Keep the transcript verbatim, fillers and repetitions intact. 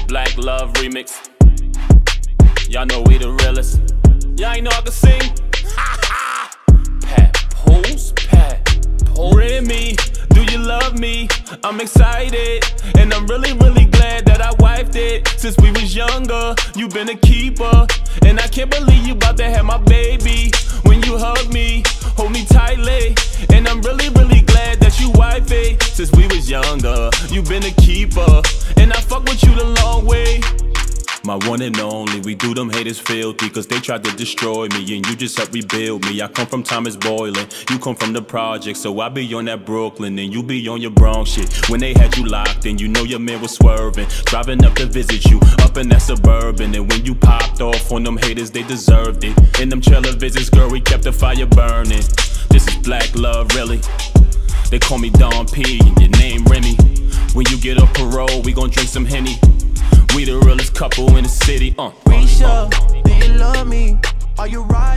Black Love remix. Y'all know we the realest. Y'all ain't know I can sing. Pat Pools, Pat Pools. Remy, do you love me? I'm excited, and I'm really, really glad that I wifed it. Since we was younger, you been a keeper, and I can't believe you about to have my baby. When you hug me, hold me tightly, and I'm really, really glad that you wife it. Since we was younger, you been a keeper, and I fuck with you the long way. My one and only, we do them haters filthy, cause they tried to destroy me, and you just helped rebuild me. I come from Thomas Boylan, you come from the project, so I be on that Brooklyn, and you be on your Bronx shit. When they had you locked in, you know your man was swerving, driving up to visit you, up in that Suburban. And when you popped off on them haters, they deserved it. In them trailer visits, girl, we kept the fire burning. This is Black Love, really. They call me Don P, and your name Remy. When you get off parole, we gon' drink some Henny. We the realest couple in the city, uh. Risha, do you love me? Are you right?